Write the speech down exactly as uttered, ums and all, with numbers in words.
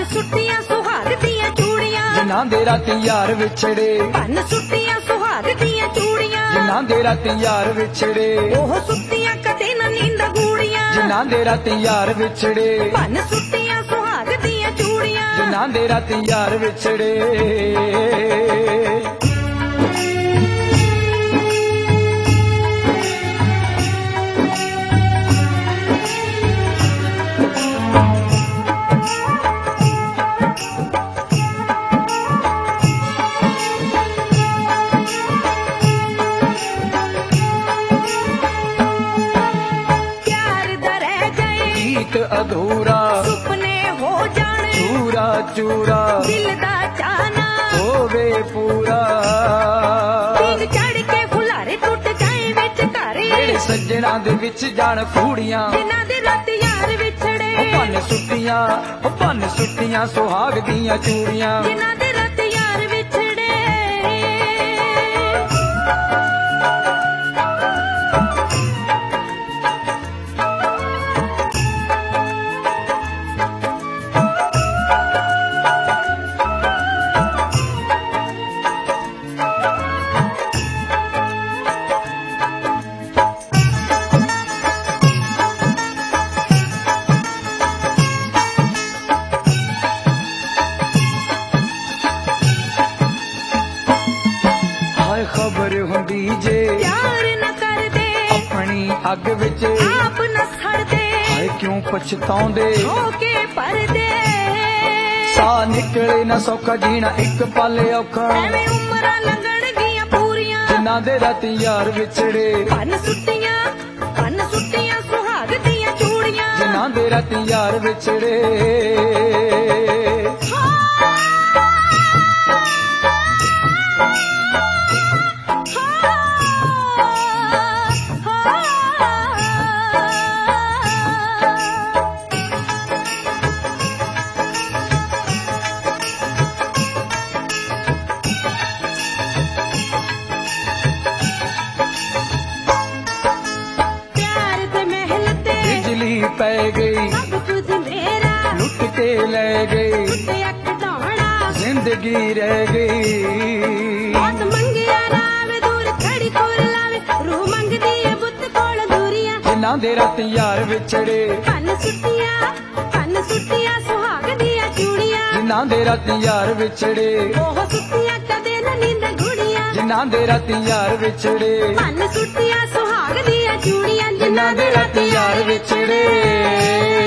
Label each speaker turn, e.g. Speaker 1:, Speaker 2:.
Speaker 1: ਸੁੱਟੀਆਂ ਸੁਹਾਗ ਦੀਆਂ ਚੂੜੀਆਂ
Speaker 2: ਜਿਨ੍ਹਾਂ ਦੇ ਰਾਤੀ ਯਾਰ ਵਿਛੜੇ
Speaker 1: ਭੰਨ ਸੁੱਟੀਆਂ ਸੁਹਾਗ ਦੀਆਂ ਚੂੜੀਆਂ
Speaker 2: ਜਿਨ੍ਹਾਂ ਦੇ ਰਾਤੀ ਯਾਰ ਵਿਛੜੇ
Speaker 1: ਉਹ ਸੁੱਤੀਆਂ ਕਦੇ ਨਾ ਨੀਂਦ ਗੂੜੀਆਂ
Speaker 2: ਜਿਨ੍ਹਾਂ ਦੇ ਰਾਤੀ ਯਾਰ ਵਿਛੜੇ
Speaker 1: ਭੰਨ ਸੁੱਟੀਆਂ ਸੁਹਾਗ ਦੀਆਂ ਚੂੜੀਆਂ
Speaker 2: ਜਿਨ੍ਹਾਂ ਦੇ ਰਾਤੀ ਯਾਰ ਵਿਛੜੇ अधूरा
Speaker 1: सुपने हो जाने
Speaker 2: चूरा चूरा
Speaker 1: दिल दा चाना
Speaker 2: होवे पूरा
Speaker 1: पीग चढ़ के फुलारे टूट जाए विच घर
Speaker 2: मेरे सज्जना दे विच जान कूड़ियां
Speaker 1: जिन्हां दे रात यार विछड़े
Speaker 2: भन सुट्टियां भन सुट्टियां सुहाग दियां चूड़ियां
Speaker 1: जिन्हां दे रात यार विछड़े
Speaker 2: खबर हुंदी जे
Speaker 1: प्यार न कर दे
Speaker 2: अपनी अग विच
Speaker 1: आप न सड़ दे
Speaker 2: हाय क्यों पछताउंदे
Speaker 1: होके परदे
Speaker 2: सा निकले न सौखा जीना एक पल औखा
Speaker 1: एवें उमरां लंघण गईयां पूरियां
Speaker 2: जिन्हां दे राती यार विछड़े
Speaker 1: भन सुट्टियां भन सुट्टियां सुहाग दियां चूड़ियां
Speaker 2: जिन्हां दे राती यार विछड़े पै गई
Speaker 1: सब कुछ मेरा
Speaker 2: लुट के ले गई जिंदगी रह गई
Speaker 1: बहुत मंगिया रावे दूर खड़ी कोल लावे रूह मंगदी है बुत कोल दूरियां
Speaker 2: जिन्हां दे राती यार विछड़े
Speaker 1: भन सुट्टियां भन सुट्टियां सुहाग दियां चूड़ियां
Speaker 2: जिन्हां दे राती यार विछड़े
Speaker 1: ओह सुट्टियां कदे न नींद गुड़ियां
Speaker 2: जिन्हां दे राती यार विछड़े
Speaker 1: भन सुट्टियां सुहाग दियां चूड़ियां
Speaker 2: जिन्हां दे राती यार विछड़े।